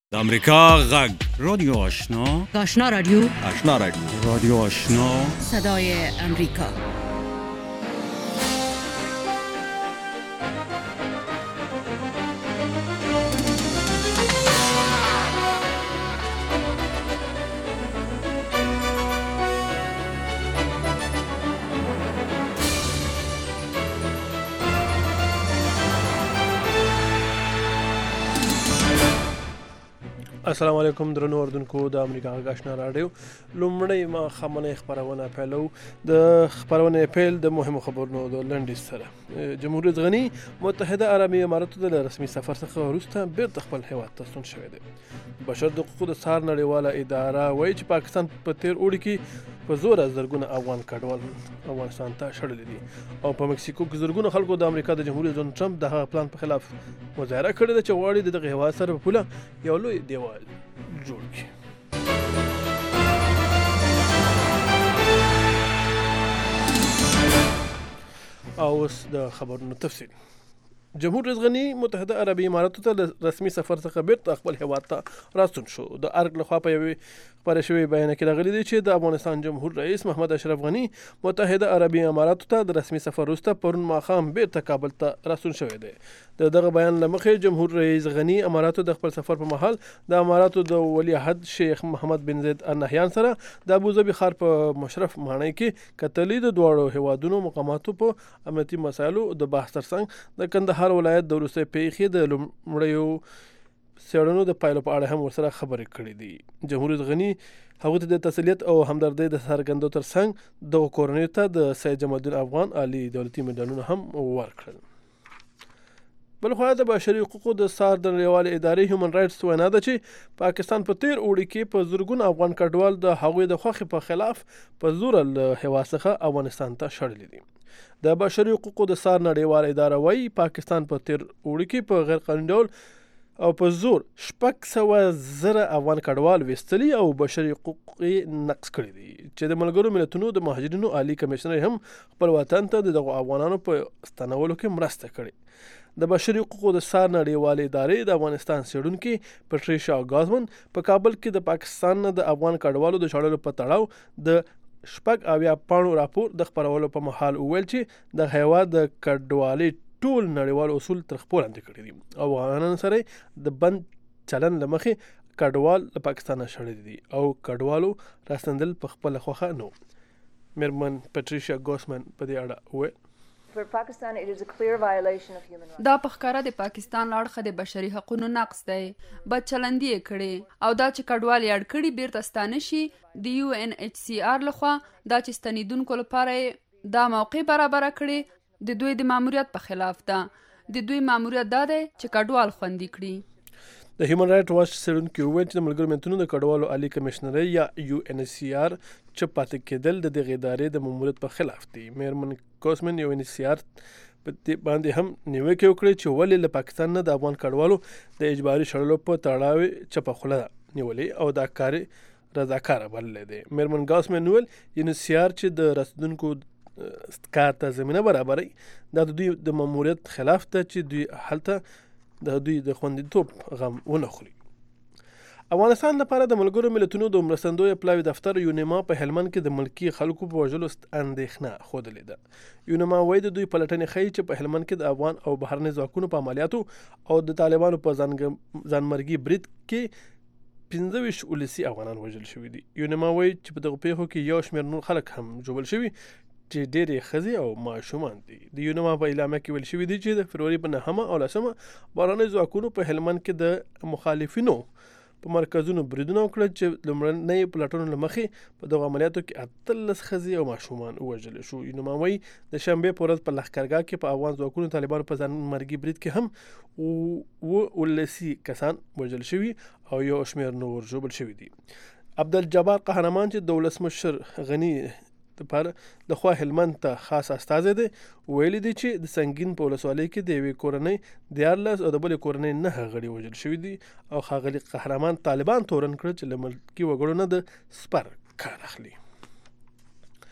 د امریکا غږ رادیو آشنا آشنا رادیو رادیو آشنا صدای امریکا. السلام علیکم درنو اردوونکو د امریکا غږ آشنا راډیو لومړی ما خمنه خبرونه پیلو د خبرونه پیل د مهمو خبرونو د لنډیز سره. جمهوریت غنی متحده عربی اماراتو د رسمي سفر څخه وروسته بیرته خپل هیواد ته ستون شوی دی. بشر د حقوقو د څار نړیواله اداره وایي چې پاکستان په تیر اوړي کې په زور زرګونه افغان کډوال افغانستان ته شړلي دي او په مکسیکو کې زرګونه خلکو د امریکا د جمهوریت ډونالډ ټرمپ د هغه پلان په خلاف مظاهره کړې ده چې غواړي دغه هیواد سره په پوله یو لوی دیوال جوړ کړي. او اوس د خبرونو تفصیل. جمهوریت غنی متحده عربی اماراتو ته د رسمي سفر څخه بیرته خپل هیواد ته راستون شو. د ارګ لخوا په یوې خپاره شوې بیان کې راغلي دي چې د افغانستان جمهور رئیس محمد اشرف غنی متحده عربی اماراتو ته د رسمي سفر وروسته پرون ماښام بیرته کابل ته راستون شوی دی. د دغه بیان له مخې جمهور رئیس غنی اماراتو د خپل سفر په مهال د اماراتو د ولی عهد شیخ محمد بن زید ال نهیان سره د ابوظبي ښار په مشرف ماڼۍ کې کتلې د دواړو هیوادونو مقاماتو په امنیتي مسایلو د بحث ترڅنګ د کندهار ولایت د وروستۍ پیښې د لومړیو څېړنو د پایلو په اړه هم ورسره خبرې کړې دي. جمهوریت غنی هغوی ته د تسلیت او همدردۍ د څرګندو ترڅنګ دغو کورنیو ته د سید جمال الدین افغان عالي دولتي مډالونه هم ورکړل. بلخوا د بشري حقوقو د څار د نړیوالې ادارې هیومن رایټس وینا ده چې پاکستان په تیر اوړي کې په زرګونه افغان کډوال د هغوی د خوښې په خلاف په زوره له هیواد څخه افغانستان ته شړلي دي. د بشري حقوقو د څار نړیواله اداره وایي پاکستان په تیر اوړي کې په غیر قانوني ډول او په زور 600,000 افغان کډوال ویستلي او بشري حقوق نقض کړي دي چې د ملګرو ملتونو د مهاجرینو عالی کمشنر هم خپل وطن ته دغه افغانانو په ستنولو کې مرسته کړې. د بشري حقوقو د څار نړیوالې ادارې د افغانستان څېړونکي پټریشیا ګازمن په کابل کې د پاکستان د افغان کډوالو د شړلو په تړاو د 6 پاڼو راپور د خپرولو په مهال وویل چې د هیواد د کډوالۍ ټول نړیوال اصول تر خپل لاندې کړي دي او افغانانو سره د بند چلن له مخې کډوال له پاکستان شړلي دي او کډوالو راستندل په خپله خوښه نه و. میرمن پټریشیا ګازمن په دې اړه وویل دا په ښکاره د پاکستان له اړخه د بشري حقوقو نقض دی. بد چلندي یې کړې او دا چې کډوال یې اړ کړي بیرته ستانه شي د UNHCR لخوا دا چې ستنېدونکو لپاره دا موقع برابره کړي د دوی د ماموریت په خلاف ده. د دوی ماموریت دا دی چې کډوال خوندي کړي. د هیومن رایټ واچ څېړونکي وویل چې د ملګرو ملتونو د کډوالو عالي کمشنرۍ یا UNHCR چپ پاتې کېدل د دغې ادارې د ماموریت په خلاف دي. میرمن ګازمن UNHCR په دې باندې هم نیوکې وکړې چې ولې له پاکستان نه د افغان کډوالو د اجباري شړلو په تړاو چپه خوله نیولې او دا کار رضاکاره بللی دی. میرمن ګازمن وویل UNHCR چې د رسیدونکو کار ته زمینه برابروي دا د دوی د ماموریت خلاف ده چې دوی هلته د دوی د خوندیتوب غم ونه خوري. افغانستان لپاره د ملګرو ملتونو د مرستندویه پلاوي دفتر یونیما په هلمند کې د ملکي خلکو په وژلو اندېښنه ښودلې ده. یونیما وایي د دوی پلټنې ښیي چې په هلمند کې د افغان او بهرني ځواکونو په عملیاتو او د طالبانو په ځانمرګي برید کې 25 ولسي افغانان وژل شوي دي. یونیما وایي چې په دغو پیښو کې یو شمېر نور خلک هم ژوبل شوي چې ډېرې ښځې او ماشومان دي. د یونیما په اعلامیه کې ویل شوي دي چې د فروری په 9 او 10 بهرنیو ځواکونو په هلمند کې د مخالفینو په مرکزونو بریدونه وکړل چې لومړنۍ پلټنو له مخې په دغو عملیاتو کې 18 ښځې او ماشومان ووژل شو. یونیما وایي د شنبې په ورځ په لښکرګاه کې په افغان ځواکونو طالبانو په ځانمرګي برید کې هم 19 کسان وژل شوي او یو شمېر نور ژوبل شوي دي. عبدالجبار قهرمان چې د ولسمشر غني لپاره د خوا هلمند ته خاص استازی دی ویلي دی چې د سنګین په ولسوالۍ کې د یوې کورنۍ 14 او د بلې کورنۍ 9 غړي وژل شوي دي او ښاغلي قهرمان طالبان تورن کړل چې له ملکي وګړو نه د سپر کار اخلي.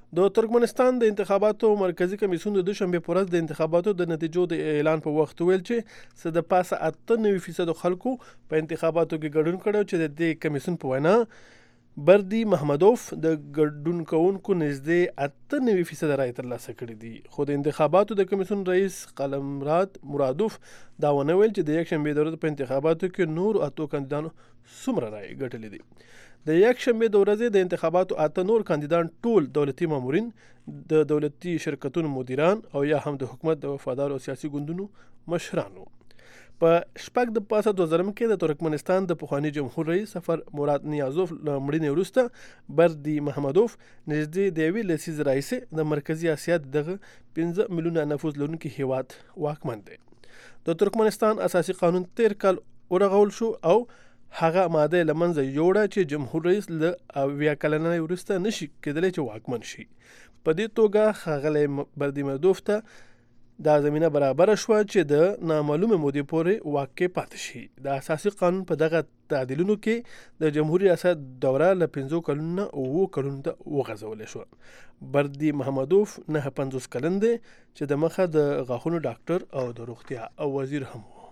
د ترکمنستان د انتخاباتو مرکزی کمیسیون د دوشنبه په ورځ د انتخاباتو د نتیجو د اعلان په وخت ویل چې څه د پاسه 98% خلکو په انتخاباتو کې ګډون کړو چې د دې کمیسیون په وینا بردی محمدوف د ګډون کوونکو نږدې 98% رای ترلاسه کړي دي. خو د انتخاباتو د کمیسیون رئیس قلمراد مرادوف دا ونه ویل چې د یکشنبه د ورځې په انتخاباتو کې نور 8 کاندیدانو څومره رای ګټلې دي. د یکشنبه د ورځې د انتخاباتو 8 نور کاندیدان ټول دولتي مامورین، د دولتي شرکتونو مدیران او یا هم د حکومت د وفادارو سیاسي ګوندونو مشرانو. په شپږ د پاسه 2000 کې د ترکمنستان د پخوانی جمهور رئیس سفر مراد نیازوف مړینې وروسته بردی محمدوف نږدې د یوې لسیزې راهیسې د مرکزي اسیا دغه 15 میلیونه نفوس لرونکي هیواد واکمن دی. د ترکمنستان اساسي قانون 13 کال ورغول شو او هغه ماده لمنځه یوړه چې جمهور رئیس له 20 کلنۍ وروسته نشي کېدلی چې واکمن شي. په دې توګه ښاغلی بردی محمدوف ته دا زمینه برابر شوه چې د نامعلومه مودې پورې واک کې پاتې شي. د اساسي قانون په دغه تعدیلونو کې د جمهوریت ریاست دوره له 5 کلونو نه 9 کلونو ته وغځولې شوه. بردی محمدوف 59 کلن دی چې د مخه د غاښونو ډاکټر او د روغتیا او وزیر هم و.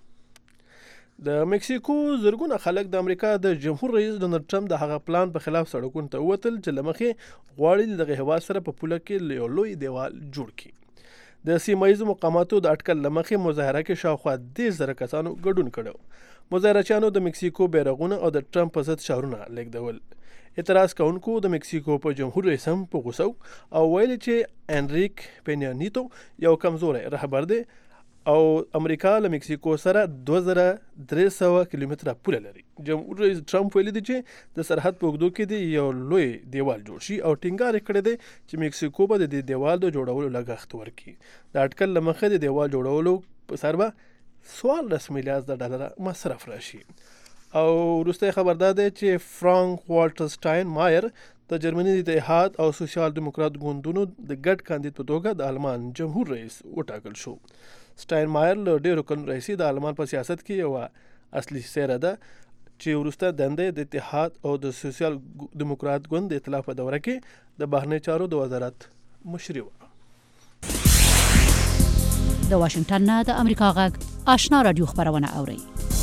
د مکسیکو زرګونه خلک د امریکا د جمهور رئیس ډونالد ټرمپ د هغه پلان په خلاف سړکونو ته ووتل چې له مخې غواړي دغه هیواد سره په پوله کې یو لوی دیوال جوړ کړي. د سیمایي مقاماتو د اټکل له مخې مظاهره کې شاوخوا 10,000 کسانو ګډون کړو. مظاهرچیانو د مکسیکو بیرغونه او د ټرمپ په ضد شعارونه لیږدول. اعتراض کوونکو د مکسیکو په جمهور رئیس هم په غوسه او ویل چې انریک پینیا نیتو یو کمزوری رهبر دی او امریکا له مکسیکو سره 2300 کیلومتره پوله لري. جمهور رئیس ټرمپ ویلي دی چې د سرحد په اوږدو کې دی یو لوی دیوال جوړ شي او ټینګار کړی دی چې مکسیکو به د دې دیوال د جوړولو لګښت ورکړي. د اټکل له مخې د دیوال جوړولو په سر به $14 میلیارد مصرف راشي. او وروستی خبر دا دی چې فرانک والټر سټاین مایر د جرمني د اتحاد او سوسیال دیموکرات ګوندونو د ګډ کاندید په توګه د آلمان جمهور رئیس وټاکل شو. سټاین مایر له ډېرو کلونو راهیسې د آلمان په سیاست کې یوه اصلي څیره ده چې وروسته دندې د اتحاد او د سوسیال دیموکرات ګوند د ائتلاف په دوره کې د بهرنی چارو د وزارت مشري وه. د واشنگټن نه د امریکا غږ آشنا رادیو خبرونه اورئ.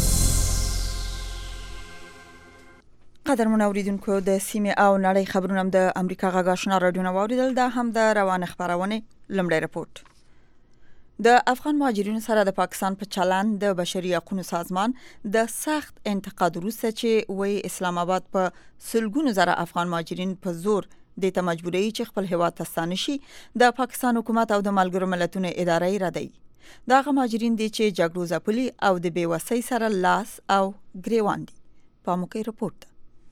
قدرمن اوریدونکو د سیمې او نړۍ خبرونه د امریکا غږ آشنا رادیو نه واوریدل. دا هم د روان خبرونه لمړی رپورت. د افغان مهاجرینو سره د پاکستان په چلند د بشري حقوقو سازمان د سخت انتقاد وروسته چې وایي اسلام آباد په سلګونو زره افغان مهاجرین په زور د ته مجبوري چې خپل هیواد ته ستانه شي د پاکستان حکومت او د ملګرو ملتونو ادارې ردی. دغه مهاجرین دي چې جګړو ځپلي او د بیوسۍ سره لاس او ګریوان دي. په موقع رپورت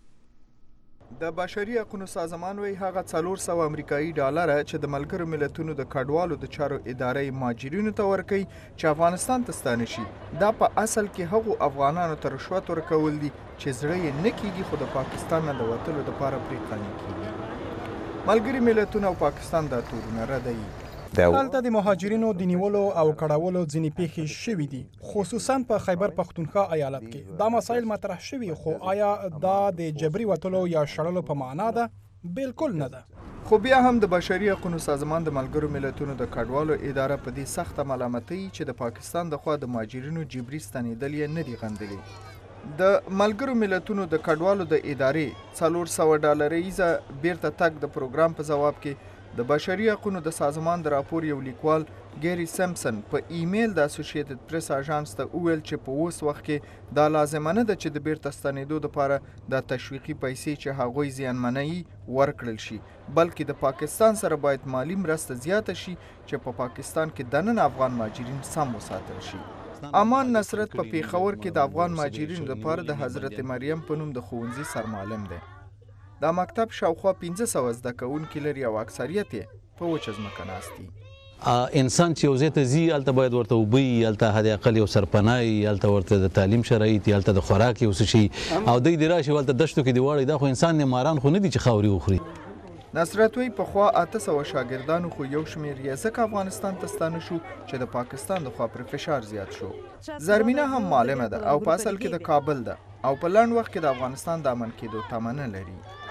د بشري حقوقو سازمان وی هغه 400 امریکایي ډالر چې د ملګرو ملتونو د کډوالو د چارو ادارې مهاجرینو ته ورکوي چې افغانستان ته ستانه شي، دا په اصل کې هغو افغانانو ته رشوت ورکول دي چې زړه یې نه کیږي خو د پاکستان نه د وتلو لپاره پرې قانع کیږي. ملګري ملتونه او پاکستان دا تورونه ردوي. دلته د مهاجرینو د نیولو او کډوالو ځینې پیښې شوې دي، خصوصا په خیبر پختونخوا ایالت کې. دا مسایل مطرح شوي، خو آیا دا د جبري وتلو یا شړلو په معنا ده؟ بالکل نه ده. خو بیا هم د بشري حقوقو سازمان د ملګرو ملتونو د کډوالو اداره په دې سخته ملامتوي چې د پاکستان د خوا د مهاجرینو جبري ستنېدل یې نه دي غندلي. د ملګرو ملتونو د کډوالو د ادارې $400 بیرته تګ د پروګرام په جواب کې د بشري حقوقو د سازمان د راپور یو لیکوال ګیری سمپسن په ایمیل د اسوسییټډ پریس اژانس ته وویل چې په اوس وخت کې دا لازمه نه ده چې د بیرته ستنېدو لپاره د تشویقي پیسې چې هغوی زیانمنوي ورکړل شي، بلکې د پاکستان سره باید مالی مرسته زیاته شي چې په پاکستان کې دننه افغان مهاجرین سم وساتل شي. امان نصرت په پیښور کې د افغان مهاجرینو لپاره د حضرت مریم په نوم د ښوونځي سرمعلم دی. دا مکتب شاوخوا 500 زده کوونکي لري او اکثریت یې په وچه ځمکه ناست دي. انسان چې یو ځای ته ځي هلته باید ورته اوبه وي، هلته حد اقل یو سرپناه وي، هلته ورته د تعلیم شرایط وي، هلته د خوراک یو څه شي، او دی دې راشي هلته دشتو کې دې واړوي. دا خو انسان نه ماران خو نه دي چې خاورې وخوري. نصرت وی پخوا 800 شاګردانو خو یو شمېر یې ځکه افغانستان ته ستانه شو چې د پاکستان د خوا پر فشار زیات شو. زرمینه هم معلمه ده او په اصل کې د کابل ده او په لنډ وخت کې د افغانستان د امن کېدو تمه نه لري.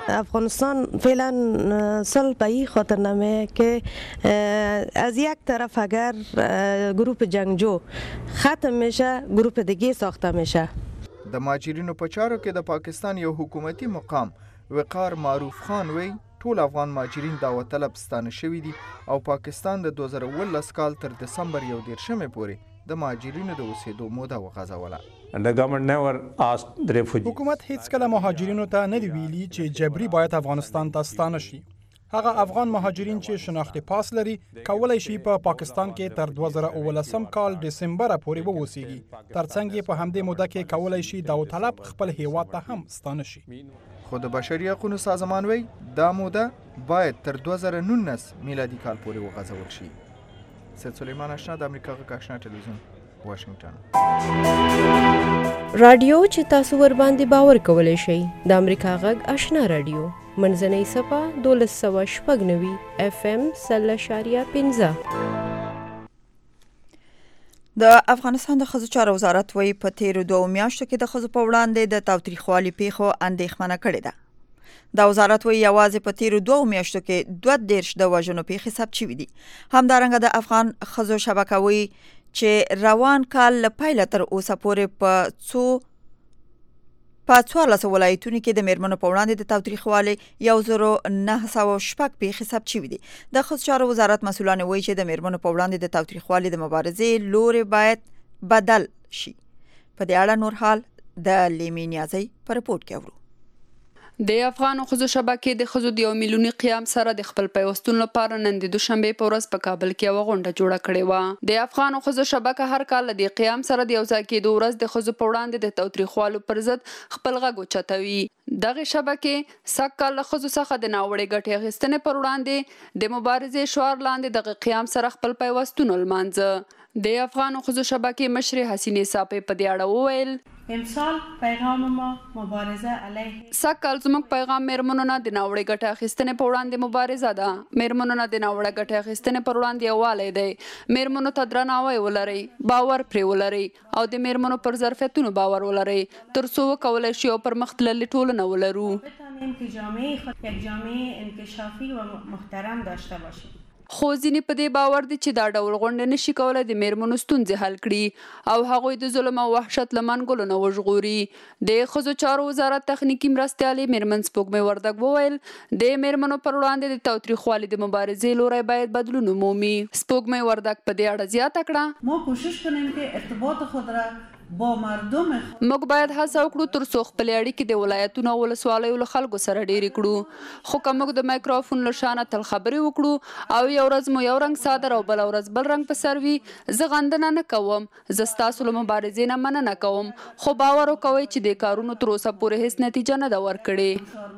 افغانستان فعلا صلح به این خاطر نمیه که از یک طرف اگر گروپ جنگجو ختم میشه گروپ دیگه ساخته میشه. د مهاجرینو په چارو کې د پاکستان یو حکومتي مقام وقار معروف خان وی ټول افغان مهاجرین دعوت طلب ستانه شوي دي او پاکستان د 2019 کال تر دسمبر 11 پورې د مهاجرینو د اوسېدو موده وغځوله. حکومت هیڅ کله مهاجرینو ته نه دی ویلي چې جبري باید افغانستان ته ستانه شي. هغه افغان مهاجرین چې شناختی پاس لري کولای شي په پاکستان کې تر 2019 کال دسمبر پورې ووسیږي. ترڅنګ یې په همدې موده کې کولای شي دعوت طلب خپل هیواد ته هم ستانه شي. خو د بشري حقوقو سازمان وی دا موده باید تر 2019 میلادي کال پورې وغځول شي. سید سلیمان آشنا د امریکا غږ آشنا ټلویزیون واشنگټن. رادیو چې تاسو ور باندې باور کولای شئ د امریکا غږ آشنا رادیو منځنۍ صفه 1290 FM 0.15. د افغانستان د ښځو چارو وزارت وایي په تیرو 2 میاشتو کې د ښځو په وړاندې د تاوتریخوالي پیښو اندېښمنه کړې ده. دا وزارت وایي یوازې په تیرو 2 میاشتو کې 22 د وژنو پیښې ثبت شوي دي. همدارنګه د افغان ښځو شبکه وایي چې روان کال له پیله تر اوسه پورې په 14 ولایتونو کې د میرمنو په وړاندې د تاوتریخوالي 1906 پیښې ثبت شوي دي. د ښځو چارو وزارت مسؤلان وایي چې د میرمنو په وړاندې د تاوتریخوالي د مبارزې لوري باید بدل شي. په دې اړه نور حال د لیمې نیازی په رپورټ کې اورو. د افغان ښځو شبکې د ښځو د 1 میلیوني قیام سره د خپل پیوستون لپاره نن د دوشنبه په ورځ په کابل کې یو غونډه جوړه کړې و. د افغان ښځو شبکه هر کال د قیام سره د یو ځای کېدو ورځ د ښځو په وړاندې د تاوتریخوالو پر ضد خپل غږ اوچتوي. دغه شبکې سږ کال له ښځو څخه د ناوړې ګټې اخیستنې پر وړاندې د مبارزې شعار لاندې دغه قیام سره خپل پیوستون لمانځه. د افغان ښځو شبکې مشرې حسینې صافی په دې اړه وویل امسال پیغام ما مبارزه علیه سکل زموږ پیغام میرمنو نه د ناوړې ګټې اخیستنې په وړاندې مبارزه ده. میرمنو نه د ناوړې ګټې اخیستنې پر وړاندې یووالی دی. میرمنو ته درناوی ولرئ، باور پرې ولرئ او د میرمنو پر ظرفیتونو باور ولرئ ترڅو وکولای شي او پرمخ تللې ټولنه ولرو. بتوانیم که جامعه خود یک جامعه انکشافی و محترم داشته باشیم. خو ځینې په دې باور دي چې دا ډول غونډې نشي کولی د میرمنو ستونزې حل کړي او هغوی د ظلم او وحشت له منګلو نه وژغوري. د ښځو چارو وزارت تخنیکي مرستیالې میرمن سپوږمۍ وردګ وویل د میرمنو پر وړاندې د تاوتریخوالي د مبارزې لوری باید بدلون ومومي. سپوږمۍ وردګ په دې اړه زیاته کړه ما کوشش کنیم که ارتباط خود را با مردم موږ باید هڅه وکړو ترڅو خپلې اړیکې د ولایتونو او ولسوالیو له خلکو سره ډېرې کړو. خو که موږ د مایکروفون له شانه تل خبرې وکړو او یو ورځ مو یو رنګ صادر او بله ورځ بل رنګ په سر وي، زه غندنه نه کوم، زه ستاسو له مبارزې نه مننه کوم، خو باور وکوئ چې د کارونو تر اوسه پورې هیڅ نتیجه نه ده ورکړې.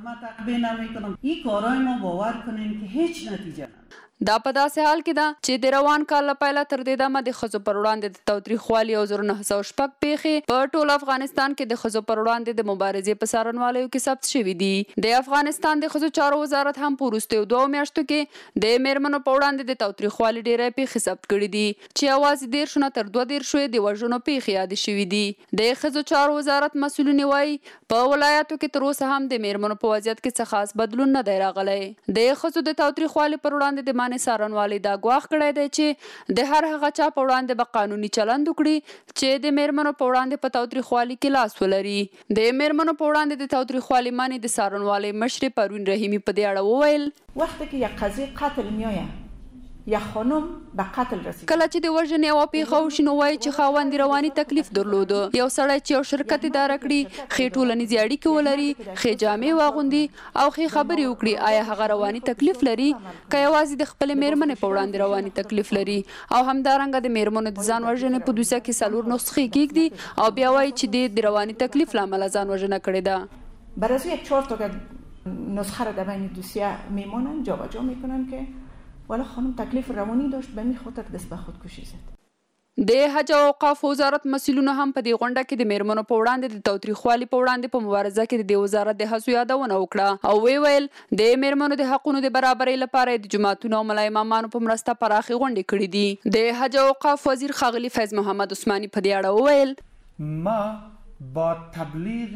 دا په داسې حال کې ده چې د روان کال له پیله تر دې دمه د ښځو پر وړاندې د تاوتریخوالي 1906 پیښې په ټول افغانستان کې د ښځو پر وړاندې د مبارزې په څارنوالیو کې ثبت شوي دي. د افغانستان د ښځو چارو وزارت هم په وروستیو 2 میاشتو کې د میرمنو په وړاندې د تاوتریخوالي ډېرې پیښې ثبت کړي دي چې یوازې 13 نه تر 22 د وژنو پیښې یادې شوي دي. د ښځو چارو وزارت مسؤلین وایي په ولایتو کې تر اوسه هم د میرمنو په وضعیت کې څه خاص بدلون نه دی راغلی. د ښځو د تاوتریخوالي پر وړاندې د څارنوالي دا ګواښ کړی دی چې د هر هغه چا په وړاندې به قانوني چلند وکړي چې د میرمنو په وړاندې په تاوتریخوالي کې لاس ولري. د میرمنو په وړاندې د تاوتریخوالي معنی د څارنوالۍ مشرې پروین رحیمي په دې اړه وویل وقتی که یک قضیه قتل میآید یا خانم به قتل رسید کله چې د وژنې یوه پیښه وشي نو وایي چې خاوند رواني تکلیف درلوده. یو سړی چې یو شرکت اداره کړي، ښې ټولنیزې اړیکې ولري، ښې جامې واغوندي او ښې خبرې وکړي، آیا هغه رواني تکلیف لري که یوازې د خپلې میرمنې په وړاندې رواني تکلیف لري؟ او همدارنګه د میرمنو د ځان وژنې په دوسیه کې 4 نسخې کېږدي او بیا وایي چې د رواني تکلیف له امله ځان وژنه کړې ده. بر از یک 4 تا نسخه را در بین دوسیه میمانن جابجا میکنن که ولی خانم تکلیف روانی داشت به می خاطر دست به خودکشی زد. د حج او اوقاف وزارت مسؤلینو هم په دې غونډه کې د میرمنو په وړاندې د تاوتریخوالي په وړاندې په مبارزه کې د وزارت د هڅو یادونه وکړه او ویل د میرمنو د حقونو د برابرۍ لپاره د جماعتونو او ملا امامانو په مرسته پراخې غونډې کړې دي. د حج او اوقاف وزیر ښاغلي فیض محمد عثماني په دې اړه وویل ما با تبلیغ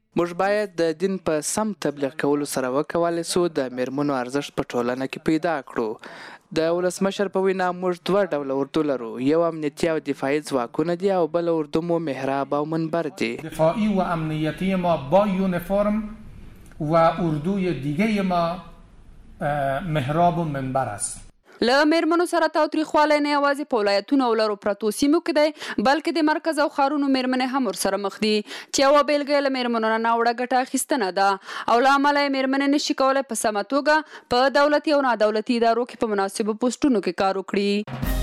موږ باید د دین په سم تبلیغ کولو سره وکولای شو د میرمنو ارزښت په ټولنه کې پیدا کړو. د ولسمشر په وینا موږ دوه ډوله اردو لرو، یو امنیتي او دفاعي ځواکونه دي او بل اردو مو محراب او منبر دی. دفاعی و امنیتی ما با یونیفرم و اردوی دیگه ما محراب و منبر است. له میرمنو سره تاوتریخوالی نه یوازې په ولایتونو او لرو پرتو سیمو کې دی، بلکې د مرکز او ښارونو میرمنې هم ورسره مخ دي چې یوه بیلګه یې له میرمنو نه ناوړه ګټه اخیستنه ده او له امله یې میرمنې نشي کولی په سمه توګه په دولتي او نادولتي ادارو کې په مناسبو پوسټونو کې کار وکړي.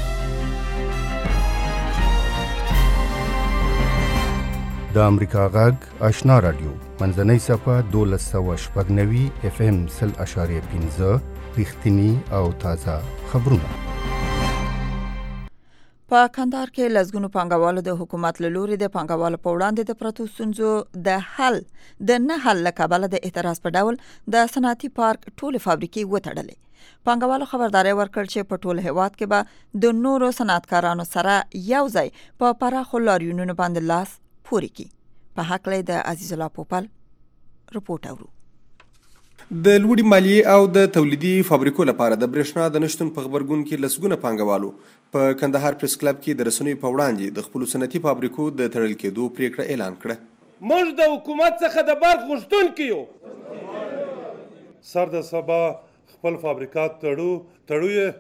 د امریکا غږ آشنا رادیو منځنۍ صفحه 1290 FM 0.5 رښتینی او تازه خبرونه. په کندهار کې لزګونو پانګوالو د حکومت له لوري د پانګوالو په وړاندې د پرتو ستونزو د نه حل له کبله د اعتراض په ډول د صنعتي پارک ټولې فابریکې وتړلې. پانګوالو خبرداری ورکړ چې په ټول هیواد کې به د نورو صنعتکارانو سره یو ځای په پراخو لاریونونو باندې لاس پورې کړي. په هکله د عزیز الله پوپل رپورټ اورو. د لوړې مالیې او د تولیدي فابریکو لپاره د برېښنا د نشتون په غبرګون کې لسګونه پانګوالو په کندهار پریس کلب کې د رسنیو په وړاندې د خپلو صنعتي فابریکو د تړل کېدو پریکړه اعلان کړه. موږ د حکومت څخه د برخ غوښتونکي یو. سر د سبا خپل فابریکات تړو یې.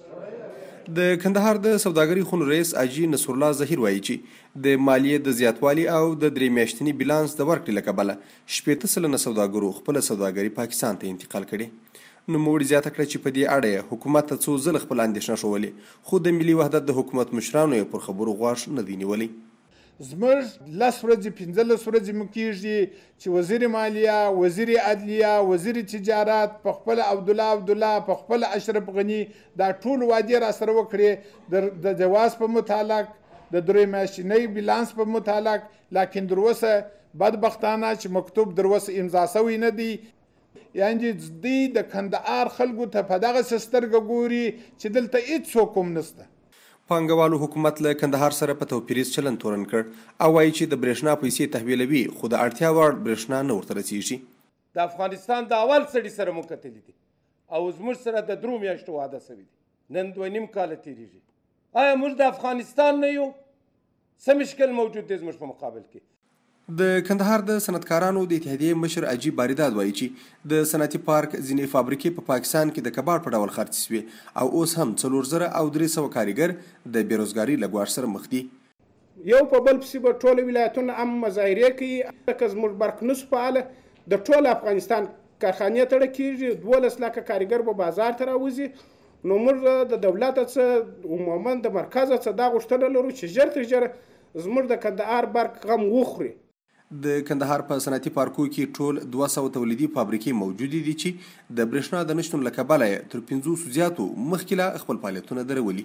د کندهار د سوداګرۍ خونو رئیس اجي نصر الله ظهیر وایي چې د مالیې د زیاتوالي او د 3 میاشتني بیلانس د ورکړې له کبله 80% سوداګرو خپل سوداګري پاکستان ته انتقال کړي. نوموړي زیاته کړه چې په دې اړه حکومت ته څو ځله خپل اندېښنه ښولې، خو د ملي وحدت د حکومت مشرانو یې پر خبرو غوږ نه دی نیولی. زموږ 10 ورځې 15 ورځې مو کېږي چې وزیر مالیه، وزیر عدلیه، وزیر تجارت په خپل عبدالله په خپل اشرف غني دا ټول وعدې را سره وکړې د جواز په متعلق، د 3 میاشتنۍ بیلانس په متعلق، لکن دروسه بدبختانه چې مکتوب دروسه امضا شوی نه دی. یعنی دوی د کندهار خلکو ته په دغه سترګه ګوري چې دلته هېڅوک هم نشته. پانګوالو حکومت له کندهار سره په توپیریز چلن تورن کړ او وایي چې د برېښنا پیسې تحویلوي، خو د اړتیا وړ برېښنا نه ورته رسیږي. د افغانستان د اول سړي سره مو کتلي دي او زموږ سره د 3 میاشتو واده شوی دی، نن 2.5 کاله تېرېږي. آیا موږ د افغانستان نه یو؟ څه مشکل موجود دی زموږ په مقابل کې؟ د کندهار د صنعتکارانو د اتحادیې مشر اجي باریداد وایي چې د صنعتي پارک ځینې فابریکې په پاکستان کې د کباړ په ډول خرڅ شوې او اوس هم 4,300 کارګر د بیروزګارۍ له ګواښ سره مخ دي. یو په بل پسې به ټول ولایتونه هم مظاهرې کوي، که زموږ برق نشو فعاله د ټول افغانستان کارخانې تړل کېږي، 12 لکه کارګر به بازار ته راوځي. نو موږ د دولت څخه عموما د مرکز څخه دا غوښتنه لرو چې ژر تر ژره زموږ د کندهار برق غم وخوري. د کندهار په صنعتي پارکو کې ټول 200 تولیدي فابریکې موجودې دي چې د برېښنا د نشتون له کبله تر 500 زیاتو مخکې له خپل فعالیتونه درولي.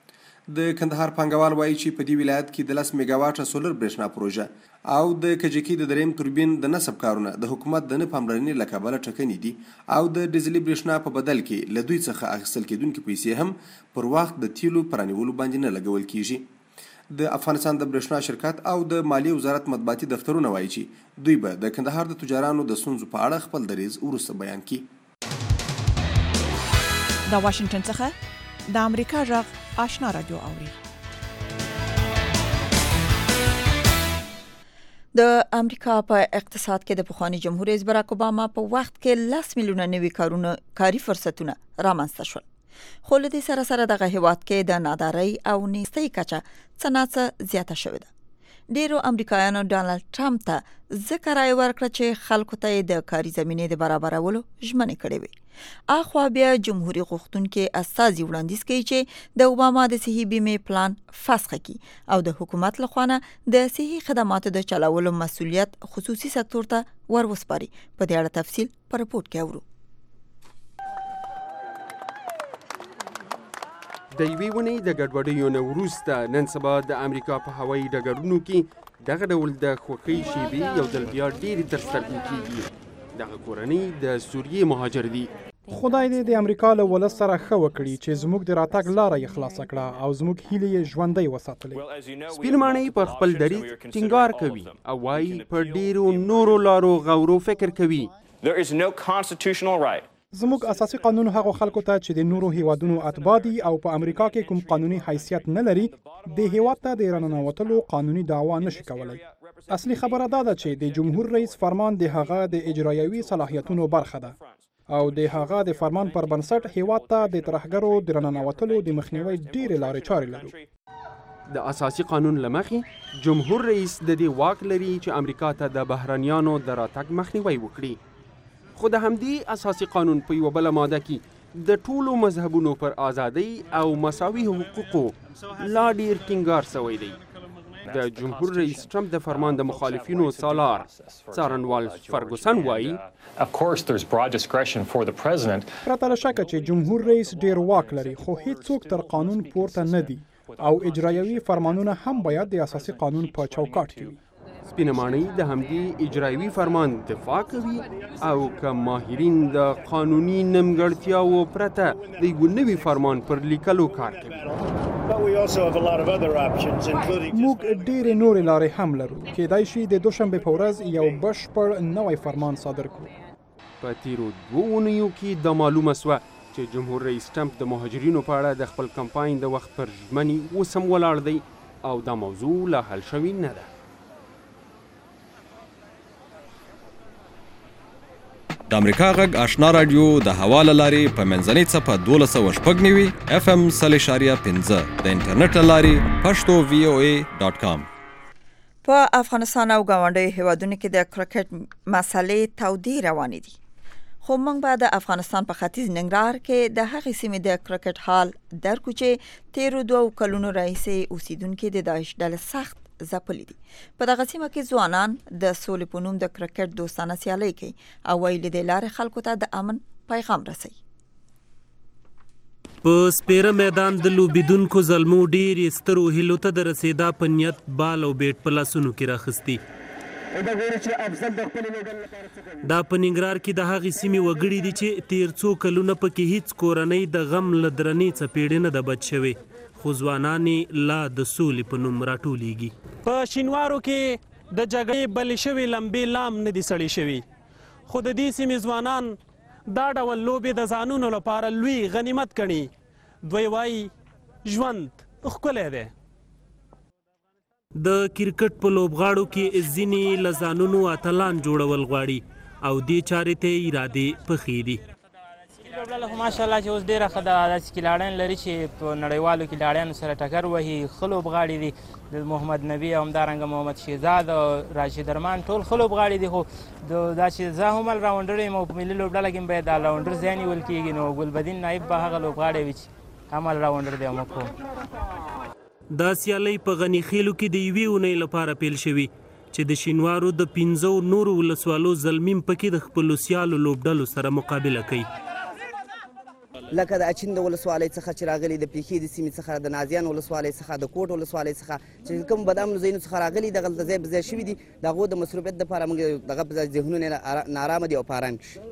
د کندهار پانګوال وایي چې په دې ولایت کې د 10 میګاواټه سولر برېښنا پروژه او د کجکي د دریم توربین د نصب کارونه د حکومت د نه پاملرنې له کبله ټکني دي او د ډیزلي برېښنا په بدل کې له دوی څخه اخیستل کېدونکې پیسې هم پر وخت د تیلو پرانیولو باندې نه لګول کېږي. د افغانستان د برېښنا شرکت او د مالیې وزارت مطبوعاتي دفترونه وایي چې دوی به د کندهار د تجارانو د ستونزو په اړه خپل دریځ وروسته بیان کړي. د واشنگټن څخه د امریکا غږ آشنا رادیو اوري. د امریکا په اقتصاد کې د پخوانی جمهور رئیس براک اوباما په وخت کې 10 میلیونه نوي کاري فرصتونه رامنځته شول. خو له دې سره سره دغه هیواد کې د نادارۍ او نیستۍ کچه څه ناڅه زیاته شوې ده. ډیرو امریکایانو ډانلډ ټرمپ ته ځکه رایه ورکړه چې خلکو ته یې د کاري زمینې د برابرولو ژمنې کړې وې. اخوا بیا جمهوریت غوښتونکي استازي وړاندیز کوي چې د اوباما د صحي بیمې پلان فسخ کړي او د حکومت لخوا د صحي خدماتو د چلولو مسؤلیت خصوصي سکتور ته وروسپاري. په دې اړه تفصیل په رپورت کې اورو. د یوې ونې د ګډوډیو نه وروسته نن سبا د امریکا په هوایي ډګرونو کې دغه ډول د خوښۍ شیبې یو ځل بیا ډېرې ترسترګو کېږي. دغه کورنۍ د سوریې مهاجر دي. خدای دې د امریکا له ولس سره ښه وکړي چې زموږ د راتګ لاره یې خلاصه کړه او زموږ هیلې یې ژوندۍ وساتلې. سپین ماڼۍ پر خپل دریځ ټینګار کوي او وایي په ډیرو نورو لارو غور او فکر کوي. زموږ اساسي قانون هغو خلکو ته چې د نورو هیوادونو اتباع دي او په امریکا کې کوم قانوني حیثیت نه لري د هیواد ته د راننوتلو قانوني دعوا نشي کولای. اصلي خبره دا ده چې د جمهور رئیس فرمان د هغه د اجرایوي صلاحیتونو برخه ده او د هغه د فرمان پر بنسټ هیواد ته د ترهګرو د راننوتلو د مخنیوي ډېرې لارې چارې لرو. د اساسي قانون لمخې جمهور رئیس د دې واک لري چې امریکا ته د بهرنیانو د راتګ مخنیوي وکړي. خو د همدې اساسي قانون په یوه بله ماده کې د ټولو مذهبونو پر ازادۍ او مساوي حقوقو لا ډیر ټینګار شوی دی. د جمهور رئیس ټرمپ د فرمان د مخالفینو سالار څارنوال فرګوسن وایي پرته له شکه چې جمهور رئیس ډیر واک لري خو هیڅوک تر قانون پورته نه دي او اجرایوي فرمانونه هم باید د اساسي قانون په چوکاټ کې وي. سپینه ماڼۍ د همدې اجرایوي فرمان دفاع کوي او که ماهرین د قانوني نیمګړتیاوو پرته د یوه نوي فرمان پر لیکلو کار کوي. موږ ډېرې نورې لارې هم لرو. کېدای شي د دوشنبې په ورځ یو بشپړ نوی فرمان صادر کړو. په تیرو 2 اونیو کې دا معلومه سوه چې جمهور رئیس ټرمپ د مهاجرینو په اړه د خپل کمپاین د وخت پر ژمنې اوس هم ولاړ دی او دا موضوع لا حل شوې نه ده. د امریکا غږ آشنا رادیو د هوا له لارې په منځنۍ څپه 1290 FM 0.5 د انټرنیټ له لارې پښتو voa.com. په افغانستان او ګاونډیو هیوادونو کې د کرکټ مسلې تودې روانې دي. خو موږ به د افغانستان په ختیځ ننګرهار کې د هغې سیمې د کرکټ حال درکو چې تیرو 2 کلونو راهیسې اوسیدونکي د داعش ډلې سخت ځپلي دي. په دغه سیمه کې ځوانان د سولې په نوم د کرکټ دوستانه سیالۍ کوي او ویلي د لارې خلکو ته د امن پیغام رسوي. په سپیره میدان د لوبیدونکو زلمو ډېرې سترو هیلو ته د رسېدا په نیت بال او بیټ په لاسونو کې راخستي. دا په ننګرهار کې د هغې سیمې وګړي دي چې تیر څو کلونه پکې هیڅ کورنۍ د غم له درنې څپېړې نه ده بچ شوې خو ځوانانې لا د سولې په نوم راټولېږي. په شینوارو کې د جګړې بلې شوې لمبې لام نه دي سړې شوي خو د دې سیمې ځوانان دا ډول لوبې د ځانونو لپاره لوی غنیمت ګڼي. دوی وایي ژوند ښکلی دی. د کرکټ په لوبغاړو کې ځینې له ځانونو اتلان جوړول غواړي او دې چارې ته یې ارادې پخې دي. لوبډله خو ماشاءالله چې اوس ډېره ښه ده. داسې کلاړیان لري چې په نړیوالو کلاړیانو سره ټکر وهي. ښه لوبغاړي دي د محمد نبي او همدارنګه محمد شهزاد او راشد ارمان ټول ښه لوبغاړي دي. خو دا چې زه هم راونډر یم او په ملي لوبډله کې باید دا راونډر ځای نیول کېږي نو ګلبدین نایب به هغه لوبغاړی وي چې عمل راونډر دی موږ کوو. دا سیالۍ په غني خیلو کې د یوې اونۍ لپاره پیل شوي چې د شینوارو د 15 نورو ولسوالو زلمیم پکې د خپلو سیالو لوبډلو سره مقابله کوي. لکه د اچین د ولسوالۍ څخه چې راغلي د پیښې د سیمې څخه د نازیان ولسوالۍ څخه د کوټ ولسوالۍ څخه چې کوم بدامنو ځایونو څخه راغلي دغلته ځای په ځای شوي دي د هغو د مصروفیت دپاره موږ دغه په ځای ذهنونه نارامه دي او په ارام کې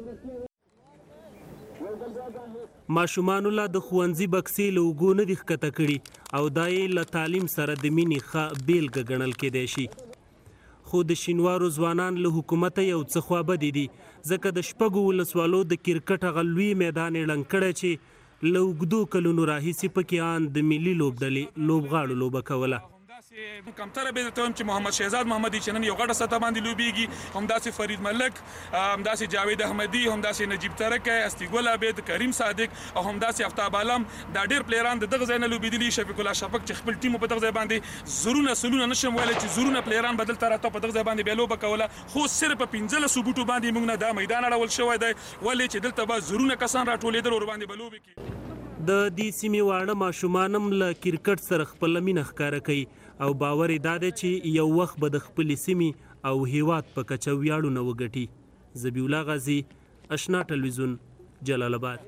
ماشومانو لا د ښوونځي بکسې له اوږو نه دي ښکته کړي او دا یې له تعلیم سره د مینې ښه بیلګه ګڼل کېدی شي. خو د شینوارو ځوانان له حکومته یو څه خوابدي دي ځکه د 6 ولسوالو د کرکټ هغه لوی میدان یې ړنګ کړی چې له اوږدو کلونو راهیسې پکې ان د ملي لوبډلې لوبغاړو لوبه کوله. کمتره به ته هم چې محمد شهزاد محمدي چې نن یو غټه سطح باندې لوبیږي همداسې فرید ملک همداسې جاوید احمدي همداسې نجیب ترک استیګل عبید کریم صادق او همداسې افتاب عالم دا ډېر پلیران د دغه ځای نه لوبېدلي. شفیق الله شفق چې خپل ټیم په دغه ځای باندې زرونه سلونه نشم ویلی چې زرونه پلیران به دلته راته په دغه ځای باندې بیا لوبه کوله خو صرف په 15 بوټو باندې موږ نه دا میدان اړول شوی دی ولې چې دلته به زرونه کسان راټولېدل ور باندې به لوبې کوي. د دې سیمې واړه ماشومان هم له کرکټ سره خپله مینه ښکاره کوي او باور یې دا دی چې یو وخت به د خپلې سیمې او هیواد په کچه ویاړونه وګټي. ذبیح الله غازي، اشنا ټلویزیون، جلال آباد.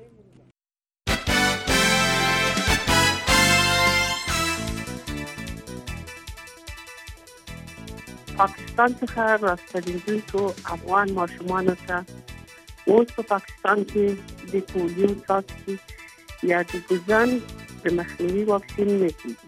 پاکستان څخه راستنېدونکو افغان ماشومانو ته اوس په پاکستان کې د پولیو څاڅکي یا د ګوزن د مخنیوي واکسین نه کېږي.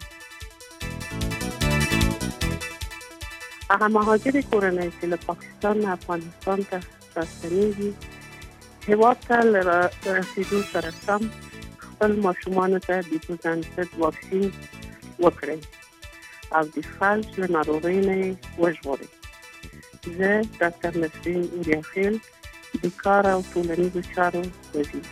هغه مهاجر کورنۍ چې له پاکستان نه افغانستان ته راستنېږي هېواد ته له رسېدو سره سم خپل ماشومانو ته د ګوزن ضد واکسین وکړئ او د فلج له ناروغۍ نه یې وژغورئ. زه ډاکټر نسرین اوریاخیل د کار او ټولنیزو چارو وزیر.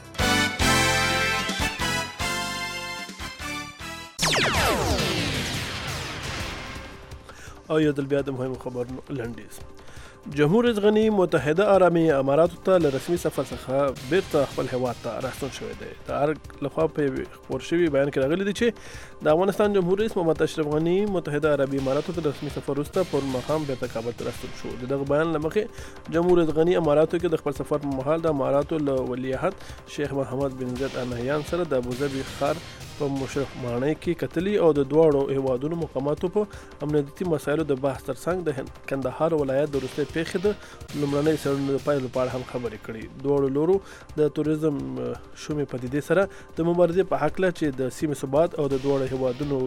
او یو دل بیا د مهمو خبرونو لنډیز. جمهور رئیس غنی متحده عربي اماراتو ته له رسمي سفر څخه بیرته خپل هیواد ته راستون شوی دی. د ارګ لخوا په خبر شوي بیان کې راغلی دی چې د افغانستان جمهور رئیس محمد اشرف غنی متحده عربي اماراتو ته رسمي سفر وروسته پرون ماښام بیرته کابل ته راستون شو. دغه بیان له مخې جمهور رئیس غنی اماراتو کې د خپل سفر په مهال د اماراتو له ولیعهد شیخ محمد بن زید ال نهیان سره د ابوظبي ښار په مشرف ماڼۍ کې کتلي او د دواړو هیوادونو مقاماتو په امنیتي مسایلو د بحث ترڅنګ د کندهار ولایت د وروستۍ پیښې د لومړنۍ څېړنو د پایلو په اړه هم خبرې کړي. دواړو لورو د توریزم شومې پدیدې سره د مبارزې په هکله چې د سیمې ثبات او د دواړو هیوادونو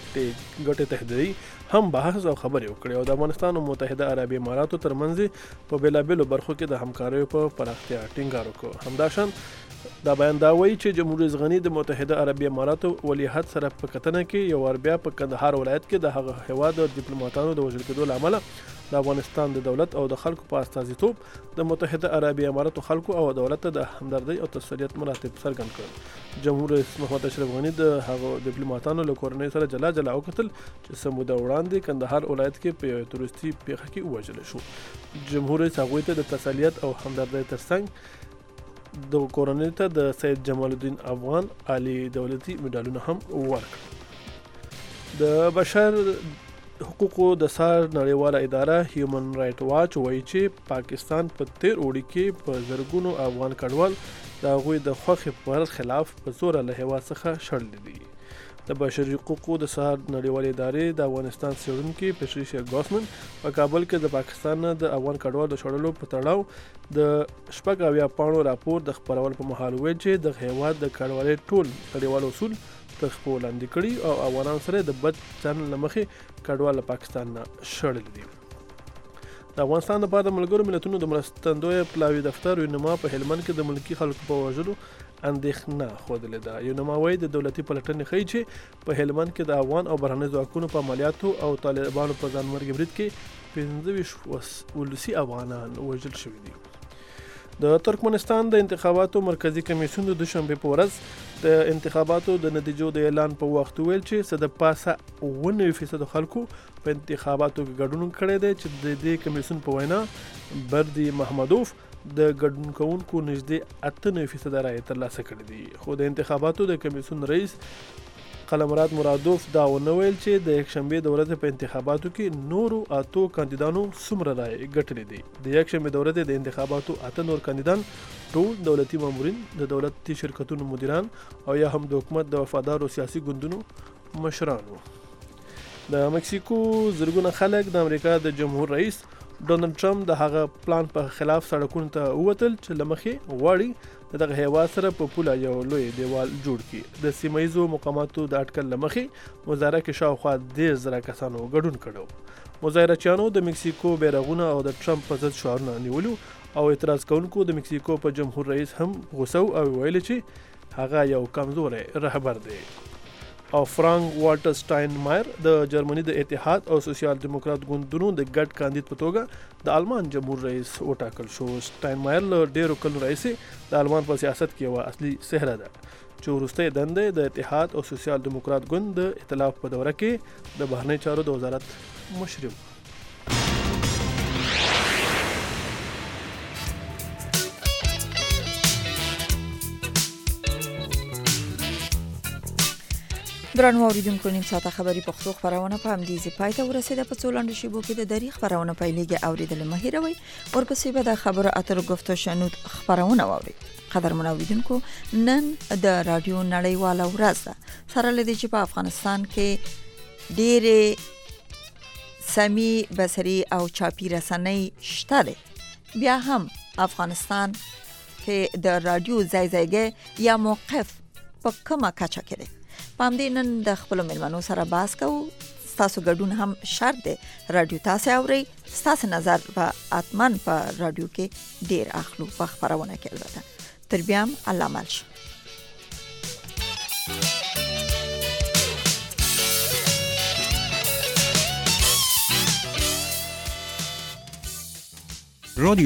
ګټې تهدیدوي هم بحث او خبرې وکړي او د افغانستان او متحده عربي اماراتو ترمنځ په بېلابېلو برخو کې د همکاریو په پراختیا ټینګار وکړ. همداشان دا بیان دا وایي چې جمهور رئیس غنی د متحده عربي اماراتو ولیعهد سره په کتنه کې یو وار بیا په کندهار ولایت کې د هغه هیواد د ډیپلوماټانو د وژل کېدو له امله د افغانستان د دولت او د خلکو په استازیتوب د متحده عربي اماراتو خلکو او دولت ته د همدردۍ او تسلیت مراتب څرګند کړل. جمهور رئیس محمد اشرف غنی د هغه ډیپلوماټانو له کورنۍ سره جلا جلا وکتل چې څه موده وړاندې کندهار ولایت کې په یو تروریستي پیښه کې ووژل شو. جمهور رئیس هغوی ته د تسلیت او همدردۍ ترڅنګ د کورنۍ ته د سید جمال الدین افغان عالی دولتي مډالونه هم ورکړل. د بشر حقوقو د سار نړیواله اداره هیومن رائټ واچ وایي چې پاکستان په تیر اوړي کې په زرګونو افغان کډوال د هغوی د خوښې پر خلاف په زوره له هیواد څخه شړلي دي. د بشري حقوقو د سار نړیوالې ادارې د افغانستان څېړونکي پیټریشیا ګاسمن په کابل کې د پاکستان نه د افغان کډوالو د شړلو په تړاو د 80 پاڼو راپور د خپرولو په مهال ویل چې د هیواد د کډوالۍ ټول نړیوال اصول تر خپل لاندې کړي او افغانان سره د بد چلند له مخې کډوال له پاکستان نه شړل دي. د افغانستان لپاره د ملګرو ملتونو د مرستندوی پلاوي دفتر یونما په هلمند کې د ملکی خلکو په وژلو اندېښنه ښودلې ده. یونما وایي د دولتي پلټنې ښیي چې په هلمند کې د افغان او بهرنیو ځواکونو په عملیاتو او طالبانو په ځانمرګي برید کې 25 ولسي افغانان وژل شوي دي. د ترکمنستان د انتخاباتو مرکزی کمیسیون د دوشنبه په ورځ د انتخاباتو د نتیجو د اعلان په وخت ویل چې څه د پاسه 90% خلکو په انتخاباتو کې ګډون کړی دی چې د دې کمیسیون په وینا بردي محمدوف د ګډون کوونکو نږدې 98% رایې ترلاسه کړې دي. خو د انتخاباتو د کمیسیون رئیس قلمرات مرادوف دا ونه ویل چې د یکشنبه د ورځې په انتخاباتو کې نورو 8 کاندیدانو څومره رایې ګټلې دي. د یکشنبه د ورځې د انتخاباتو 8 نور کاندیدان ټول دولتي مامورین، د دولتي شرکتونو مدیران او یا هم د حکومت د وفادارو سیاسي ګوندونو مشران وو. د مکسیکو زرګونه خلک د امریکا د جمهور رئیس ډونالد ټرمپ د هغه پلان په خلاف سړکونو ته ووتل چې لمخې غواړي دغه هیواد سره په پوله یو لوی دیوال جوړ کړي. د سیمایزو مقاماتو د اټکل لمخې مظاهره کې شاوخوا 10,000 کسانو ګډون کړو. مظاهرچیانو د مکسیکو بیرغونه او د ټرمپ په ضد شعارونه نیولو او اعتراض کوونکو د مکسیکو په جمهور رئیس هم غوسه او ویل چې هغه یو کمزوري رهبر دی. او فرانک والټر سټاینمایر د جرمني د اتحاد او سوسیال دیموکرات ګوندونو د ګډ کاندید په توګه د آلمان جمهور رئیس وټاکل شو. سټاینمایر له ډیرو کلونو راهیسې د آلمان په سیاست کې یوه اصلي څهره ده چې وروستۍ دندې د اتحاد او سوسیال دیموکرات ګوند د ائتلاف په دوره کې د بهرنی چارو د وزارت مشر و. درنو اوریدونکو نیم ساعته خبری پښتو خبرونه په همدې ځای پای ته ورسیده. په څو لاندې شیبو کې د دری خبرونه پیلېږي اوریدل مه هېروئ. ورپسې به د خبرو اترو گفتو شنود خبرونه واورئ. قدرمن اوریدونکو نن د رادیو نړیواله ورځ ده. سره لدې چې په افغانستان کې ډېرې سمي بصري او چاپی رسنۍ شته دي بیا هم افغانستان کې د رادیو ځای یا موقف په کومه کچه کې دی. په همدې نن د خپلو مېلمنو سره بحث کوو. ستاسو ګډون هم شرط دی. رادیو تاسې اورئ، ستاسو نظر به حتماً په رادیو کې ډیر اخلو په خپرونه کې. البته تر بیا هم الله مل شه. رادیو